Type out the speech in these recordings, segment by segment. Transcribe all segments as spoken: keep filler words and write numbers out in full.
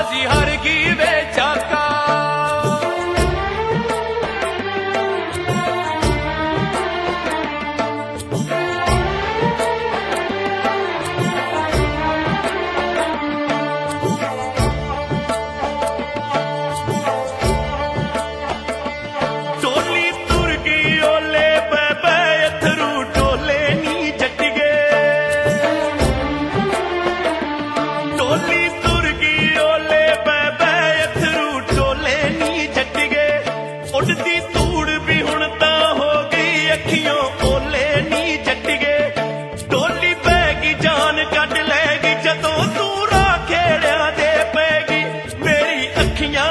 बाजी हार गई वे चाका। उड़दी धूड़ भी हुण तां हो गई अखियों ओले नी जट्टिए। डोली पैगी जान कट लैगी जदों तू राह खेड़िया दे पैगी मेरी अखियां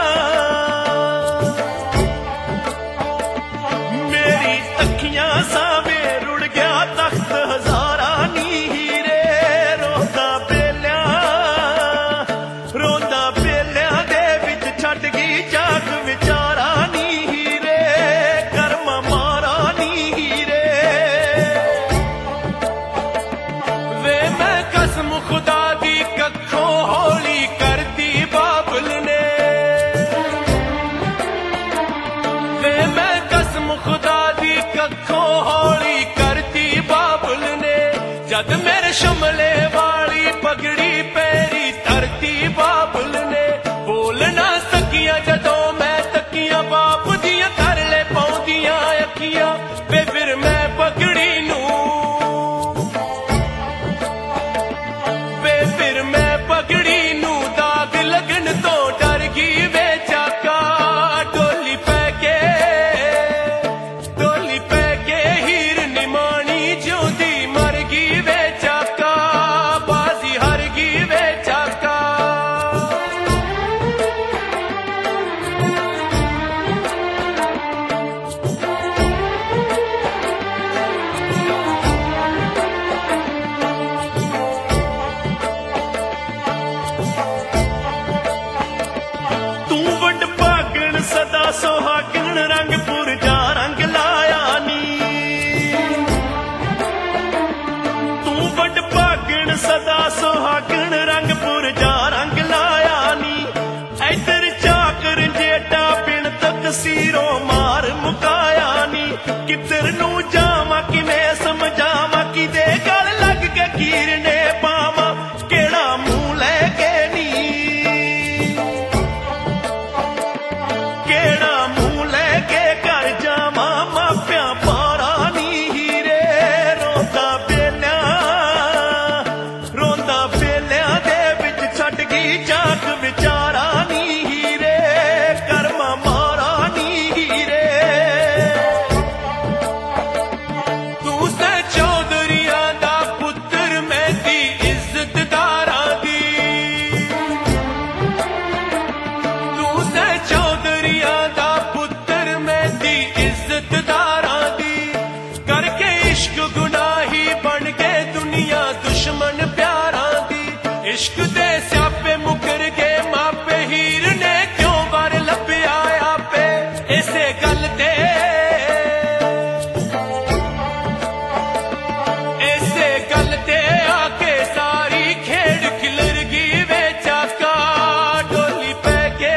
मेरी अखियां सावे रुड़ गया तख्त हजारा नी हीरे। रोंदा बेलिया रोंदा बेलिया दे विच छड्ड गई जाग विचारा खुदा दी कखों हौली करती बाबुल ने। वे मैं कसम खुदा दी कखों हौली करती बाबुल ने। जद मेरे शमले वाली पगड़ी पैरी धरती बाबुल ने। बोल ना सकिया जदों मैं तकिया बाप दियां तरले पाउंदियां अखियां वे फिर मैं पगड़ी नू सदा सुहागण रंग पुरजा रंग लाया नी। तू वड भागण सदा सुहागण रंग पुरजा रंग लाया नी। इधर चाकर जेटा बिन तकसीरों मार मुकाया नी। किधर नू जावा किवें समझावा किदे गल लग के कीरने पावा केड़ा मुंह लैके नी। केड़ा मुंह लैके घर जावा मापिया पारा नी हीरे। रोंदा बेलिया रोंदा बेलिया दे विच छड्ड गई जाग विचारा नी हीरे। कर्मा मारा नी हीरे। तू सै चौधरिया दा पुत्तर मेरी इज्जतदारा दी। तू सै चौधरिया दा पुत्तर मेरी इज्जतदारा दी। करके इश्क गुनाही बन के दुनिया दुश्मन प्यारा दी। इश्क दे स्यापे मुकर के मापे हीर ने क्यों वर लभ्या आपे इसे गल ते इसे गल ते आके सारी खेड़ खिलर गई वे चाका। डोली पै के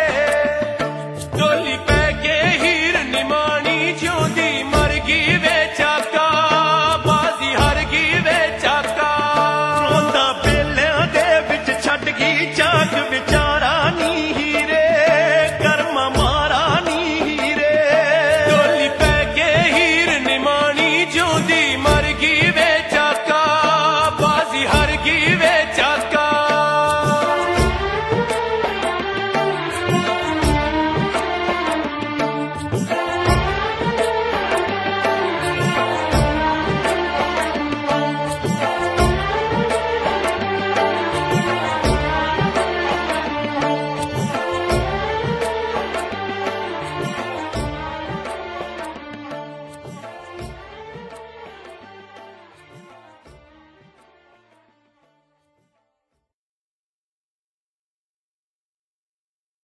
डोली पै के हीर निमानी जिउंदी मर गई वे चाका। बाजी हार गई वे चाका। रोंदा बेलिया दे विच छड्ड गई जाग विचार